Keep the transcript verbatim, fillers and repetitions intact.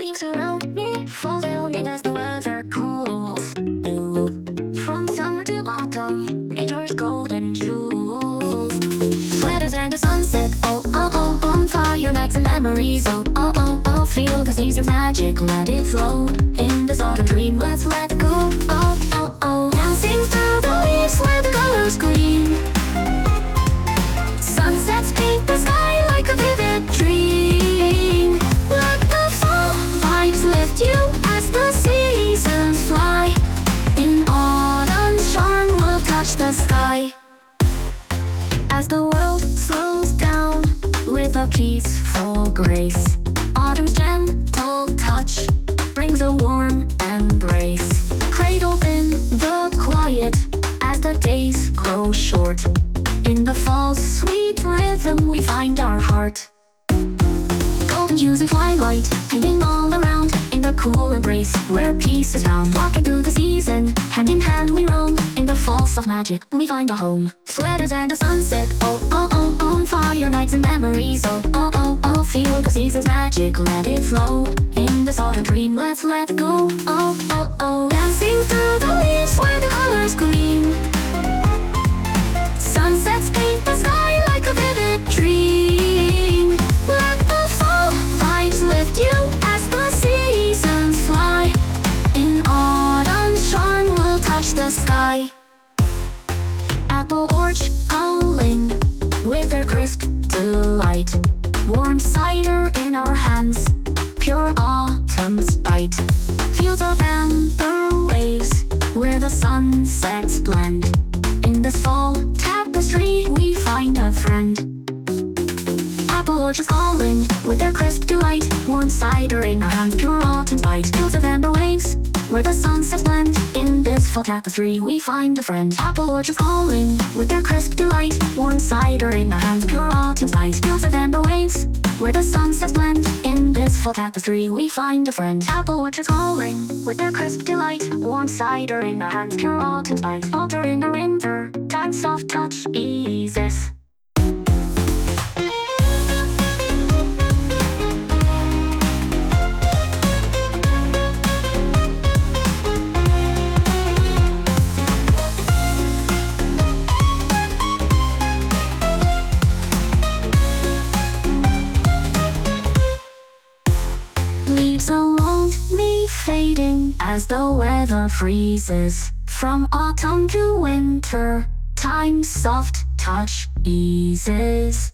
leaves around me fall down as the weather cools. Ooh. From summer to autumn, nature's golden jewels. Sweaters and the sunset, oh oh oh, bonfire nights and memories, oh oh oh oh. Feel the season's magic, let it flow. In this autumn dream, let's let it go, oh oh oh. Dancing through the leaves where the colors gleam. Sunsets paint the sky like a vivid dream. Let the fall vibes lift you as the seasons fly. In autumn's charm will touch the sky. As the world slows down with a peaceful grace, autumn's gentle touch brings a warm embrace. Cradled in the quiet as the days grow short. In the fall's sweet rhythm we find our heart. Golden hues and twilight hanging all around. In the cool embrace where peace is found. Walking through the season, hand in hand we roam. In the falls of magic we find a home. Sweaters and the sunset, oh oh oh oh. Fire nights and memories, oh oh oh oh. Feel the season's magic, let it flow. In this autumn dream, let's let it go, oh oh oh. Dancing through the leaves where the colors gleam. Sunsets paint the sky like a vivid dream. Let the fall vibes lift you as the seasons fly. In autumn's charm will touch the sky. Apple orchard calling with their crisp delight. Warm cider in our hands, pure autumn's bite. Fields of amber waves where the sunsets blend. In this fall tapestry we find a friend. Apple orchards calling with their crisp delight. Warm cider in our hands, pure autumn's bite. Fields of amber waves where the sunsets blend. In this fall tapestry we find a friend. Apple orchards calling with their crisp delight. Warm cider in our hands, pure autumn's bite. Fields of amber waves where the sunsets blend. In this fall tapestry we find a friend. Apple orchards calling with their crisp delight. Warm cider in our hands, pure autumn's bite. Alter in the winter, time soft touch eases. Leaves along me fading as the weather freezes. From autumn to winter, time's soft touch eases.